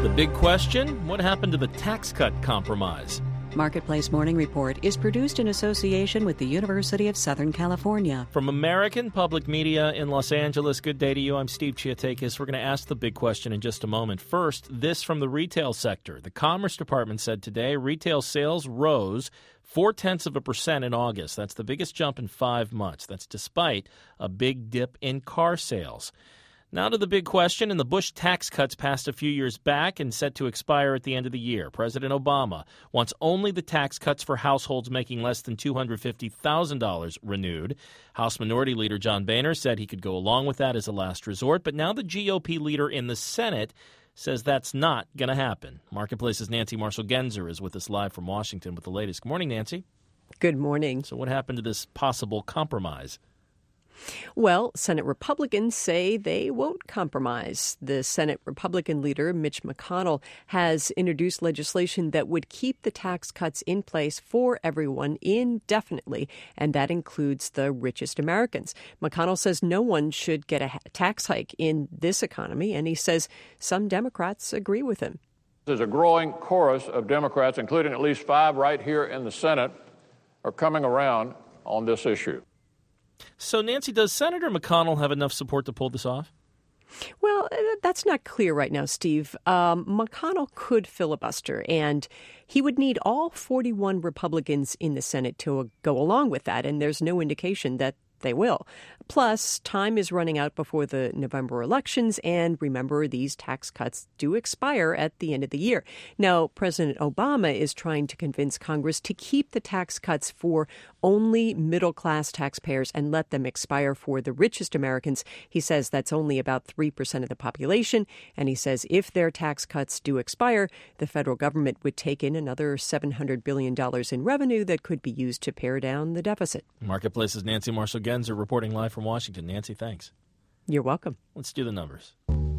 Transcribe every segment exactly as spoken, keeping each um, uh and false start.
The big question, what happened to the tax cut compromise? Marketplace Morning Report is produced in association with the University of Southern California. From American Public Media in Los Angeles, good day to you. I'm Steve Chiatakis. We're going to ask the big question in just a moment. First, this from the retail sector. The Commerce Department said today retail sales rose four-tenths of a percent in August. That's the biggest jump in five months. That's despite a big dip in car sales. Now to the big question, and the Bush tax cuts passed a few years back and set to expire at the end of the year. President Obama wants only the tax cuts for households making less than two hundred fifty thousand dollars renewed. House Minority Leader John Boehner said he could go along with that as a last resort, but now the G O P leader in the Senate says that's not going to happen. Marketplace's Nancy Marshall-Genzer is with us live from Washington with the latest. Good morning, Nancy. Good morning. So what happened to this possible compromise? Well, Senate Republicans say they won't compromise. The Senate Republican leader, Mitch McConnell, has introduced legislation that would keep the tax cuts in place for everyone indefinitely, and that includes the richest Americans. McConnell says no one should get a tax hike in this economy, and he says some Democrats agree with him. There's a growing chorus of Democrats, including at least five right here in the Senate, are coming around on this issue. So, Nancy, does Senator McConnell have enough support to pull this off? Well, that's not clear right now, Steve. Um, McConnell could filibuster, and he would need all forty-one Republicans in the Senate to go along with that, and there's no indication that they will. Plus, time is running out before the November elections, and remember, these tax cuts do expire at the end of the year. Now, President Obama is trying to convince Congress to keep the tax cuts for only middle-class taxpayers and let them expire for the richest Americans. He says that's only about three percent of the population, and he says if their tax cuts do expire, the federal government would take in another seven hundred billion dollars in revenue that could be used to pare down the deficit. Marketplace's Nancy Marshall-Genzer reporting live from Washington. Nancy, thanks. You're welcome. Let's do the numbers.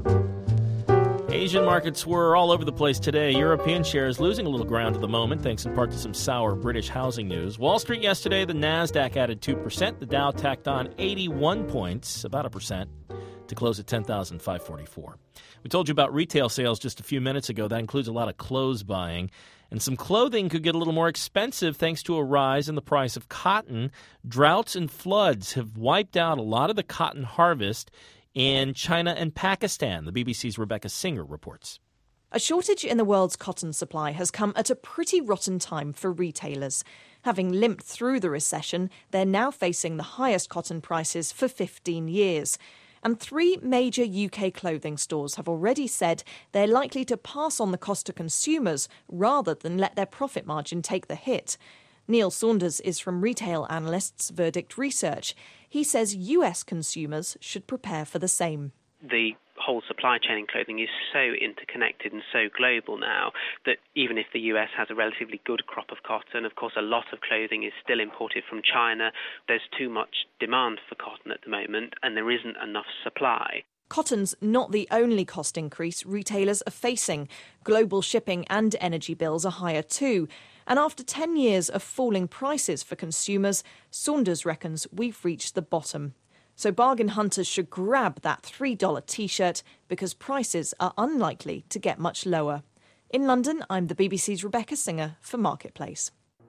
Asian markets were all over the place today. European shares losing a little ground at the moment, thanks in part to some sour British housing news. Wall Street yesterday, the Nasdaq added two percent. The Dow tacked on eighty-one points, about a percent, to close at ten thousand five hundred forty-four. We told you about retail sales just a few minutes ago. That includes a lot of clothes buying. And some clothing could get a little more expensive thanks to a rise in the price of cotton. Droughts and floods have wiped out a lot of the cotton harvest in China and Pakistan. The B B C's Rebecca Singer reports. A shortage in the world's cotton supply has come at a pretty rotten time for retailers. Having limped through the recession, they're now facing the highest cotton prices for fifteen years. And three major U K clothing stores have already said they're likely to pass on the cost to consumers rather than let their profit margin take the hit. Neil Saunders is from retail analysts Verdict Research. He says U S consumers should prepare for the same. The whole supply chain in clothing is so interconnected and so global now that even if the U S has a relatively good crop of cotton, of course a lot of clothing is still imported from China. There's too much demand for cotton at the moment and there isn't enough supply. Cotton's not the only cost increase retailers are facing. Global shipping and energy bills are higher too. And after ten years of falling prices for consumers, Saunders reckons we've reached the bottom. So bargain hunters should grab that three dollars T-shirt because prices are unlikely to get much lower. In London, I'm the B B C's Rebecca Singer for Marketplace.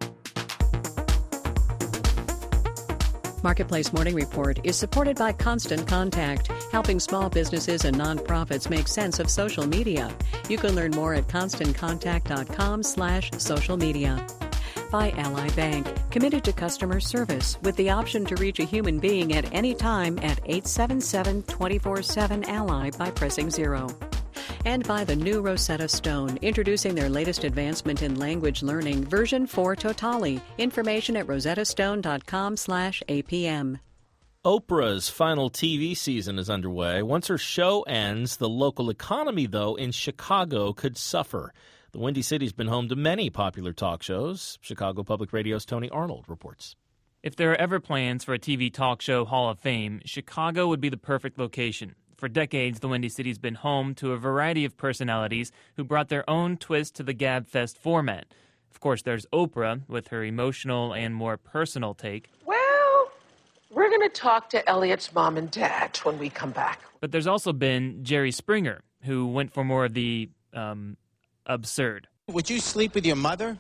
Marketplace Morning Report is supported by Constant Contact, helping small businesses and nonprofits make sense of social media. You can learn more at constantcontact.com slash social media. By Ally Bank, committed to customer service with the option to reach a human being at any time at eight seven seven, two four seven, Ally by pressing zero. And by the new Rosetta Stone, introducing their latest advancement in language learning, version four Totali. Information at rosettastone.com slash APM. Oprah's final T V season is underway. Once her show ends, the local economy, though, in Chicago could suffer. The Windy City's been home to many popular talk shows. Chicago Public Radio's Tony Arnold reports. If there are ever plans for a T V talk show hall of fame, Chicago would be the perfect location. For decades, the Windy City's been home to a variety of personalities who brought their own twist to the GabFest format. Of course, there's Oprah with her emotional and more personal take. Well, we're going to talk to Elliot's mom and dad when we come back. But there's also been Jerry Springer, who went for more of the um, absurd. Would you sleep with your mother?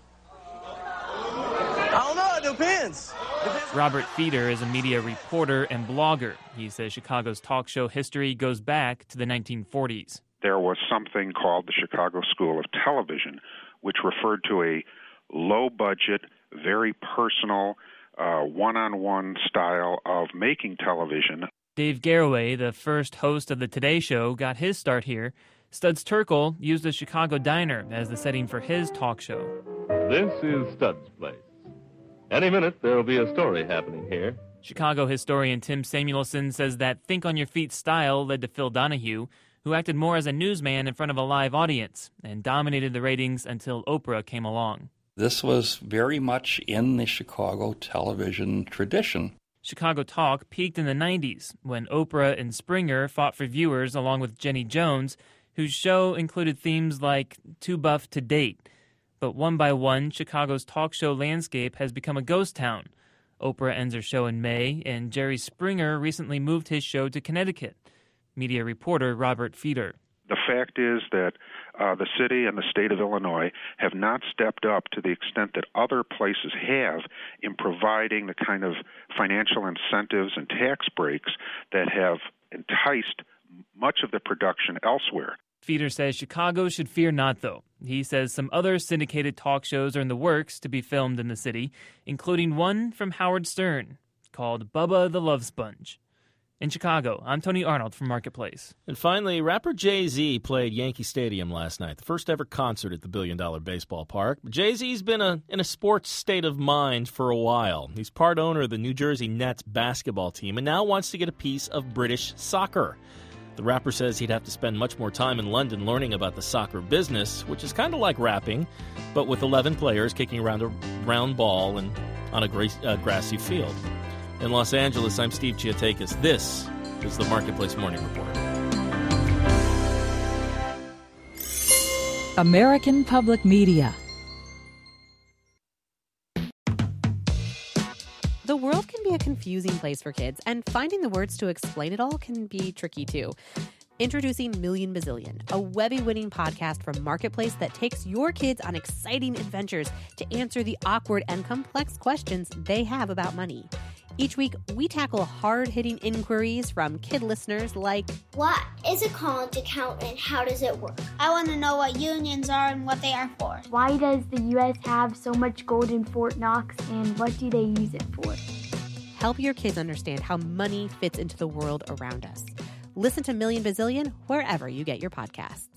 I don't know. It depends. depends. Robert Feeder is a media reporter and blogger. He says Chicago's talk show history goes back to the nineteen forties. There was something called the Chicago School of Television, which referred to a low-budget, very personal, uh, one-on-one style of making television. Dave Garroway, the first host of the Today Show, got his start here. Studs Terkel used a Chicago diner as the setting for his talk show. This is Studs' place. Any minute, there'll be a story happening here. Chicago historian Tim Samuelson says that think-on-your-feet style led to Phil Donahue, who acted more as a newsman in front of a live audience and dominated the ratings until Oprah came along. This was very much in the Chicago television tradition. Chicago Talk peaked in the nineties when Oprah and Springer fought for viewers along with Jenny Jones, whose show included themes like Too Buff to Date. But one by one, Chicago's talk show landscape has become a ghost town. Oprah ends her show in May, and Jerry Springer recently moved his show to Connecticut. Media reporter Robert Feeder. The fact is that uh, the city and the state of Illinois have not stepped up to the extent that other places have in providing the kind of financial incentives and tax breaks that have enticed much of the production elsewhere. Feeder says Chicago should fear not, though. He says some other syndicated talk shows are in the works to be filmed in the city, including one from Howard Stern called Bubba the Love Sponge. In Chicago, I'm Tony Arnold from Marketplace. And finally, rapper Jay-Z played Yankee Stadium last night, the first ever concert at the Billion Dollar Baseball Park. Jay-Z's been a, in a sports state of mind for a while. He's part owner of the New Jersey Nets basketball team and now wants to get a piece of British soccer. The rapper says he'd have to spend much more time in London learning about the soccer business, which is kind of like rapping, but with eleven players kicking around a round ball and on a gra- uh, grassy field. In Los Angeles, I'm Steve Chiatakis. This is the Marketplace Morning Report. American Public Media. The world can be a confusing place for kids, and finding the words to explain it all can be tricky too. Introducing Million Bazillion, a Webby-winning podcast from Marketplace that takes your kids on exciting adventures to answer the awkward and complex questions they have about money. Each week, we tackle hard-hitting inquiries from kid listeners like, what is a college account and how does it work? I want to know what unions are and what they are for. Why does the U S have so much gold in Fort Knox and what do they use it for? Help your kids understand how money fits into the world around us. Listen to Million Bazillion wherever you get your podcasts.